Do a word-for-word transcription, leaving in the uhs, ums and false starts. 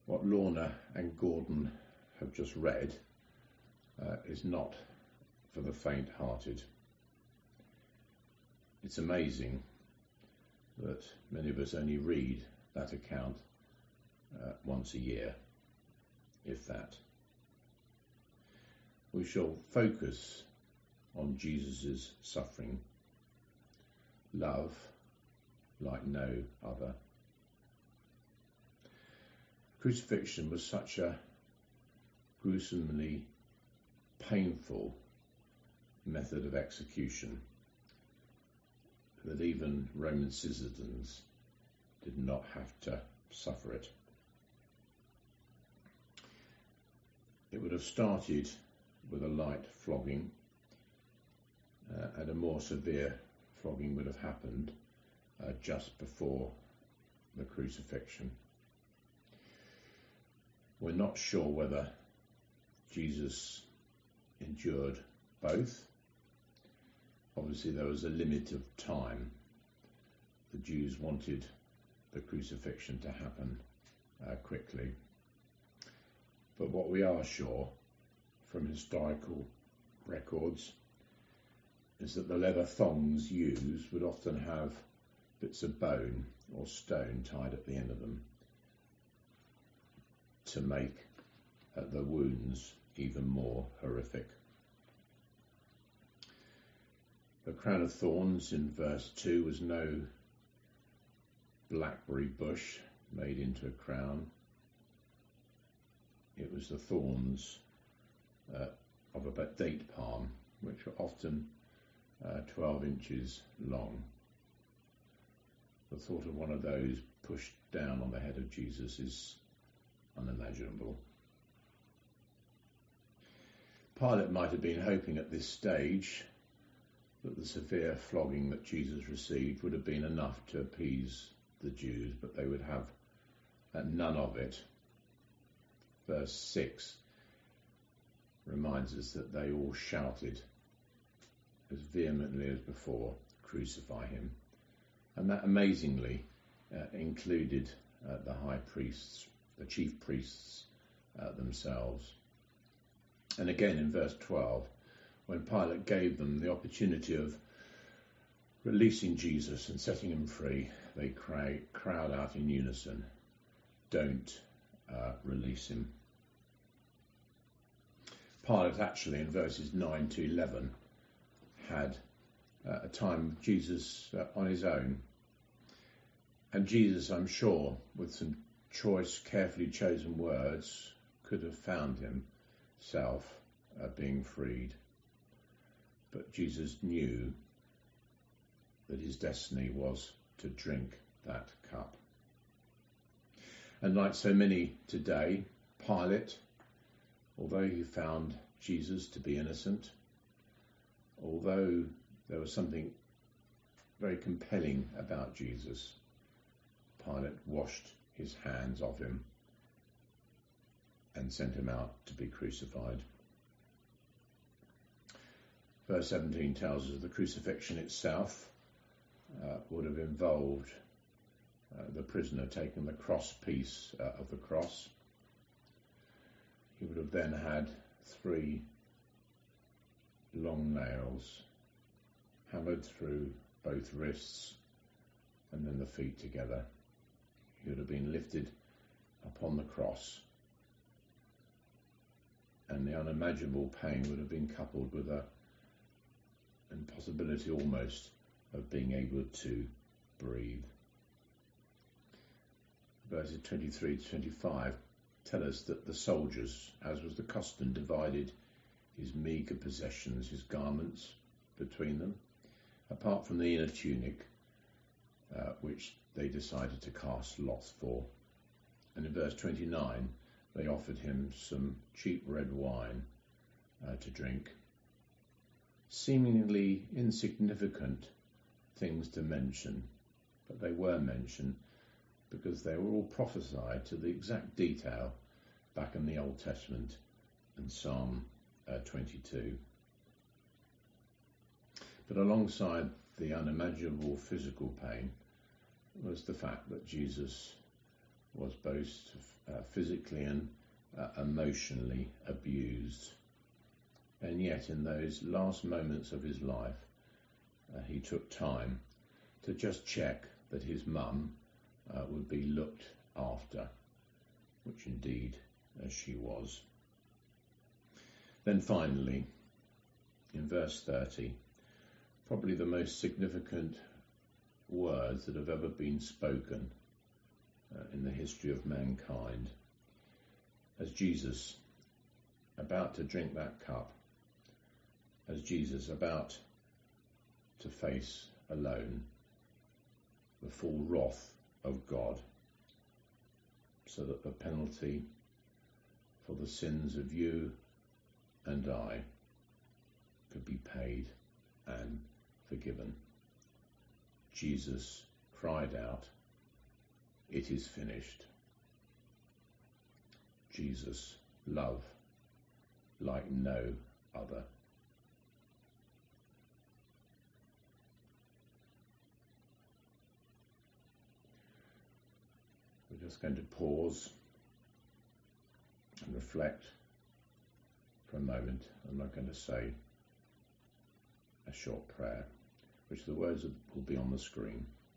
What Lorna and Gordon have just read uh, is not for the faint-hearted. It's amazing that many of us only read that account uh, once a year, if that. We shall focus on Jesus' suffering, love like no other. Crucifixion was such a gruesomely painful method of execution that even Roman citizens did not have to suffer it. It would have started with a light flogging, uh, and a more severe flogging would have happened uh, just before the crucifixion. We're not sure whether Jesus endured both. Obviously, there was a limit of time. The Jews wanted the crucifixion to happen uh, quickly. But what we are sure from historical records is that the leather thongs used would often have bits of bone or stone tied at the end of them to make uh, the wounds even more horrific. The crown of thorns in verse two was no blackberry bush made into a crown. It was the thorns uh, of a date palm, which were often uh, twelve inches long. The thought of one of those pushed down on the head of Jesus is unimaginable. Pilate might have been hoping at this stage that the severe flogging that Jesus received would have been enough to appease the Jews, but they would have uh, none of it. Verse six reminds us that they all shouted as vehemently as before, "Crucify him." And that amazingly uh, included uh, the high priests, the chief priests uh, themselves. And again in verse twelve, when Pilate gave them the opportunity of releasing Jesus and setting him free, they cry, crowd out in unison, "Don't uh, release him." Pilate actually in verses nine to eleven had uh, a time with Jesus uh, on his own. And Jesus, I'm sure, with some choice, carefully chosen words, could have found himself uh, being freed. But Jesus knew that his destiny was to drink that cup. And like so many today, Pilate, although he found Jesus to be innocent, although there was something very compelling about Jesus, Pilate washed his hands of him and sent him out to be crucified. Verse seventeen tells us the crucifixion itself uh, would have involved uh, the prisoner taking the cross piece uh, of the cross. He would have then had three long nails hammered through both wrists and then the feet together. He would have been lifted upon the cross, and the unimaginable pain would have been coupled with a impossibility almost of being able to breathe. Verses twenty-three to twenty-five tell us that the soldiers, as was the custom, divided his meagre possessions, his garments, between them, apart from the inner tunic, uh, which they decided to cast lots for. And in verse twenty-nine, they offered him some cheap red wine uh, to drink. Seemingly insignificant things to mention, but they were mentioned because they were all prophesied to the exact detail back in the Old Testament and Psalm uh, twenty-two. But alongside the unimaginable physical pain was the fact that Jesus was both uh, physically and uh, emotionally abused. And yet in those last moments of his life, uh, he took time to just check that his mum uh, would be looked after, which indeed uh, she was. Then finally, in verse thirty, probably the most significant words that have ever been spoken uh, in the history of mankind, as Jesus, about to drink that cup, as Jesus about to face alone the full wrath of God, so that the penalty for the sins of you and I could be paid and forgiven. Jesus cried out, "It is finished." Jesus' love like no other. We're just going to pause and reflect for a moment. I'm not going to say a short prayer, which the words will be on the screen.